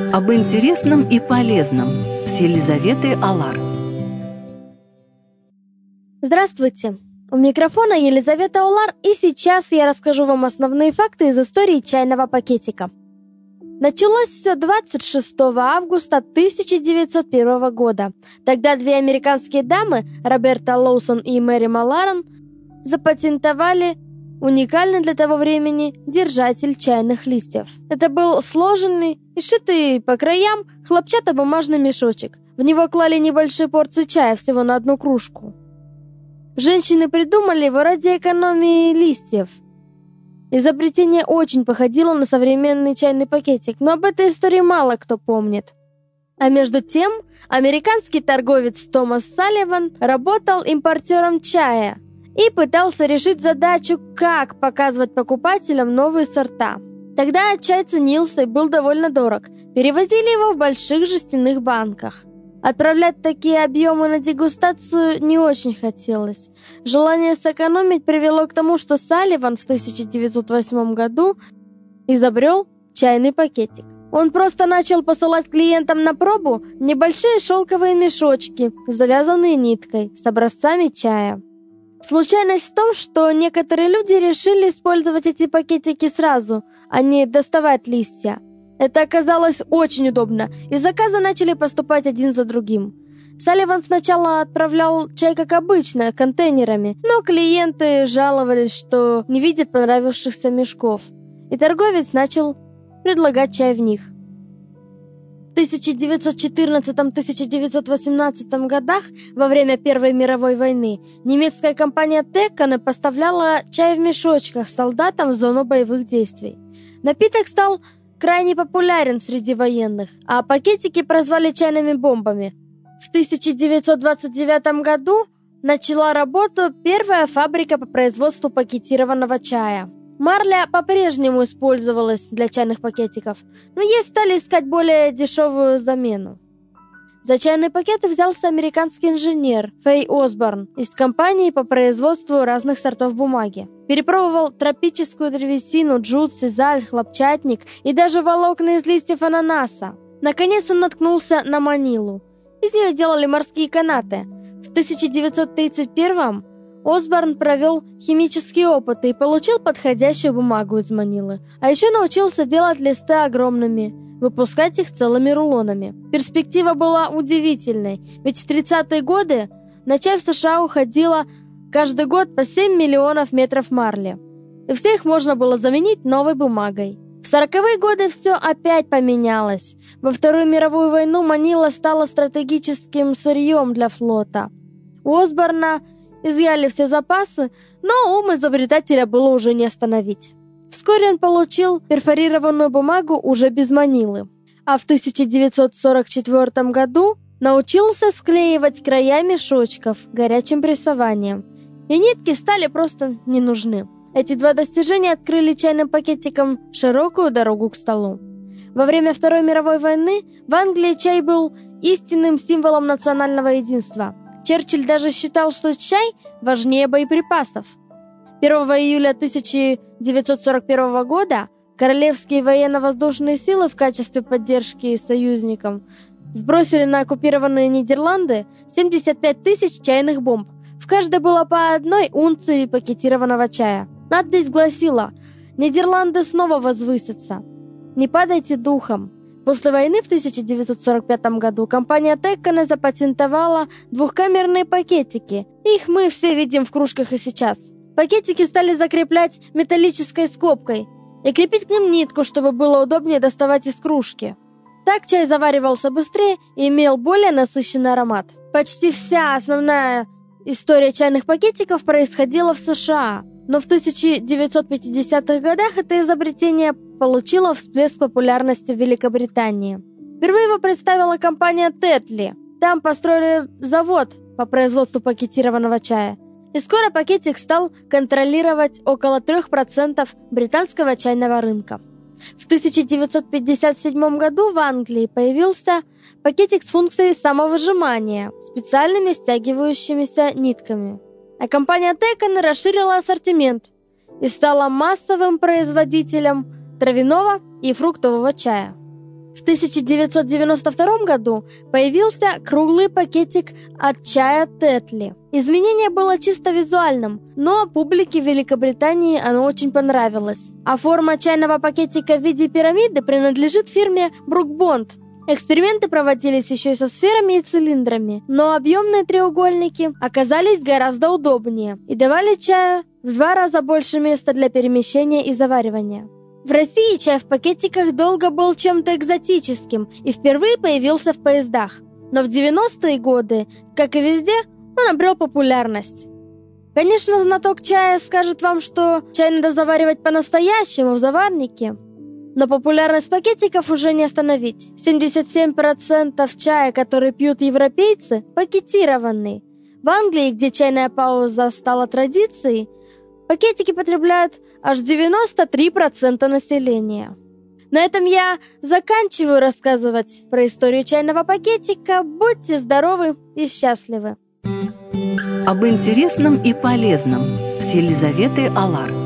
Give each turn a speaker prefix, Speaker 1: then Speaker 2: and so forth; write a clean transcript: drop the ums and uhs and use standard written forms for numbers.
Speaker 1: Об интересном и полезном с Елизаветой Алар.
Speaker 2: Здравствуйте! У микрофона Елизавета Алар, и сейчас я расскажу вам основные факты из истории чайного пакетика. Началось все 26 августа 1901 года. Тогда две американские дамы, Роберта Лоусон и Мэри Маларан, запатентовали уникальный для того времени держатель чайных листьев. Это был сложенный и сшитый по краям хлопчатобумажный мешочек. В него клали небольшие порции чая, всего на одну кружку. Женщины придумали его ради экономии листьев. Изобретение очень походило на современный чайный пакетик, но об этой истории мало кто помнит. А между тем, американский торговец Томас Салливан работал импортером чая и пытался решить задачу, как показывать покупателям новые сорта. Тогда чай ценился и был довольно дорог. Перевозили его в больших жестяных банках. Отправлять такие объемы на дегустацию не очень хотелось. Желание сэкономить привело к тому, что Салливан в 1908 году изобрел чайный пакетик. Он просто начал посылать клиентам на пробу небольшие шелковые мешочки, завязанные ниткой, с образцами чая. Случайность в том, что некоторые люди решили использовать эти пакетики сразу, а не доставать листья. Это оказалось очень удобно, и заказы начали поступать один за другим. Салливан сначала отправлял чай, как обычно, контейнерами, но клиенты жаловались, что не видят понравившихся мешков, и торговец начал предлагать чай в них. В 1914-1918 годах, во время Первой мировой войны, немецкая компания Текконе поставляла чай в мешочках солдатам в зону боевых действий. Напиток стал крайне популярен среди военных, а пакетики прозвали чайными бомбами. В 1929 году начала работу первая фабрика по производству пакетированного чая. Марля по-прежнему использовалась для чайных пакетиков, но ей стали искать более дешевую замену. За чайные пакеты взялся американский инженер Фэй Осборн из компании по производству разных сортов бумаги. Перепробовал тропическую древесину, джут, сизаль, хлопчатник и даже волокна из листьев ананаса. Наконец он наткнулся на манилу. Из нее делали морские канаты. В 1931-м Осборн провел химические опыты и получил подходящую бумагу из манилы. А еще научился делать листы огромными, выпускать их целыми рулонами. Перспектива была удивительной, ведь в 30-е годы на чай в США уходило каждый год по 7 миллионов метров марли, и все их можно было заменить новой бумагой. В 40-е годы все опять поменялось. Во Вторую мировую войну манила стала стратегическим сырьем для флота. У Осборна изъяли все запасы, но ум изобретателя было уже не остановить. Вскоре он получил перфорированную бумагу уже без манилы, а в 1944 году научился склеивать края мешочков горячим прессованием, и нитки стали просто не нужны. Эти два достижения открыли чайным пакетикам широкую дорогу к столу. Во время Второй мировой войны в Англии чай был истинным символом национального единства. Черчилль даже считал, что чай важнее боеприпасов. 1 июля 1941 года королевские военно-воздушные силы в качестве поддержки союзникам сбросили на оккупированные Нидерланды 75 тысяч чайных бомб. В каждой было по одной унции пакетированного чая. Надпись гласила: «Нидерланды снова возвысятся. Не падайте духом». После войны в 1945 году компания Текконе запатентовала двухкамерные пакетики. Их мы все видим в кружках и сейчас. Пакетики стали закреплять металлической скобкой и крепить к ним нитку, чтобы было удобнее доставать из кружки. Так чай заваривался быстрее и имел более насыщенный аромат. Почти вся основная история чайных пакетиков происходила в США, но в 1950-х годах это изобретение получило всплеск популярности в Великобритании. Впервые его представила компания Тетли. Там построили завод по производству пакетированного чая. И скоро пакетик стал контролировать около 3% британского чайного рынка. В 1957 году в Англии появился пакетик с функцией самовыжимания, специальными стягивающимися нитками. А компания Текконе расширила ассортимент и стала массовым производителем травяного и фруктового чая. В В 1992 году появился круглый пакетик от чая Тетли. Изменение было чисто визуальным, но публике в Великобритании оно очень понравилось. А форма чайного пакетика в виде пирамиды принадлежит фирме Брук Бонд. Эксперименты проводились еще и со сферами и цилиндрами, но объемные треугольники оказались гораздо удобнее и давали чаю в 2 раза больше места для перемещения и заваривания. В России чай в пакетиках долго был чем-то экзотическим и впервые появился в поездах. Но в 90-е годы, как и везде, он обрел популярность. Конечно, знаток чая скажет вам, что чай надо заваривать по-настоящему в заварнике. Но популярность пакетиков уже не остановить. 77% чая, который пьют европейцы, пакетированный. В Англии, где чайная пауза стала традицией, пакетики потребляют аж 93% населения. На этом я заканчиваю рассказывать про историю чайного пакетика. Будьте здоровы и счастливы!
Speaker 1: Об интересном и полезном с Елизаветой Алар.